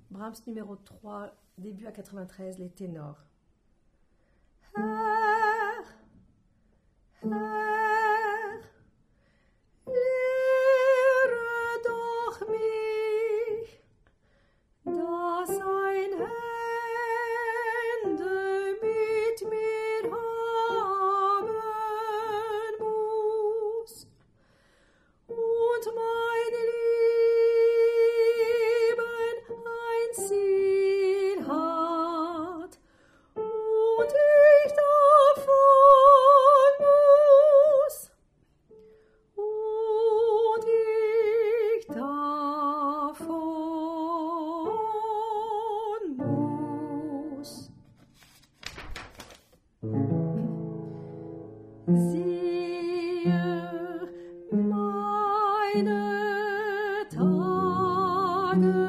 Brahms numéro 3, début à 93, les ténors. Herr, Herr, lehre doch mich, dass ein Hände mit mir haben muss und mein Leben ein Ziel hat und ich davon muss und ich davon muss. Siehe, meine Tage